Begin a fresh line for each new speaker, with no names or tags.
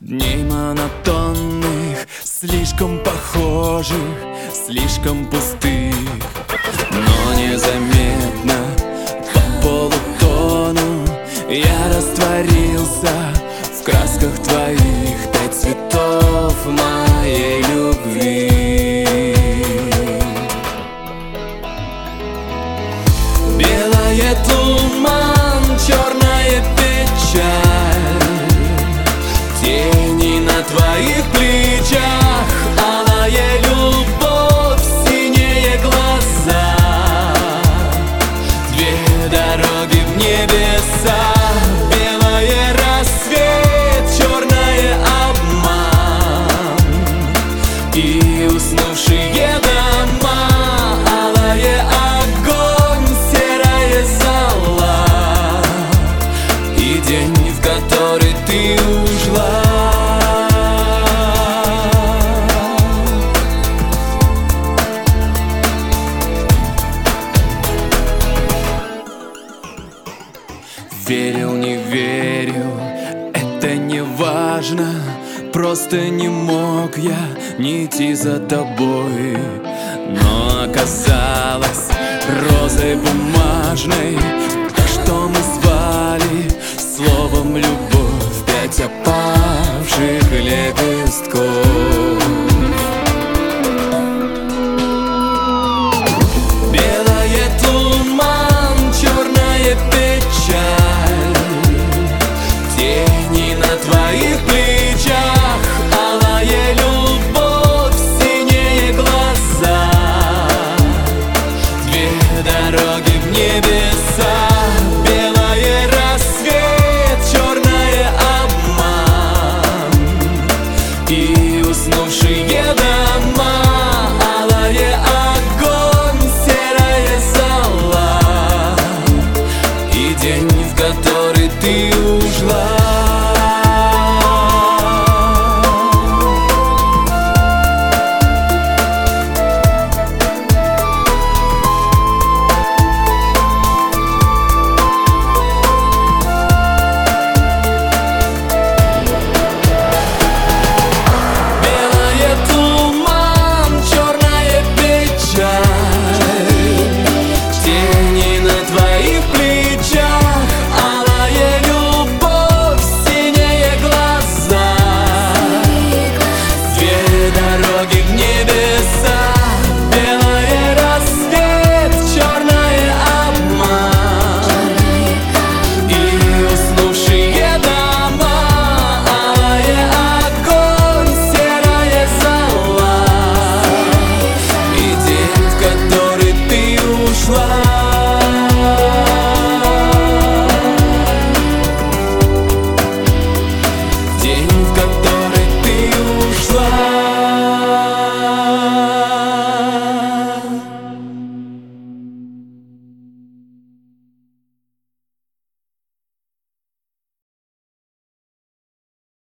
Дней монотонных, слишком похожих, слишком пустых, но незаметно по полутону я растворился в красках твоих 5 цветов моей любви. Белое туман, черная печаль, тени на твоих плечах, алая любовь, синие глаза, две дороги в небеса. Белое рассвет, черное обман и уснувшие дома, алая огонь, серая зола и день, в который ты ушла. Верил, не верил, это не важно, просто не мог я не идти за тобой. Но оказалось розой бумажной то, что мы звали словом любовь, 5 опавших лепестков.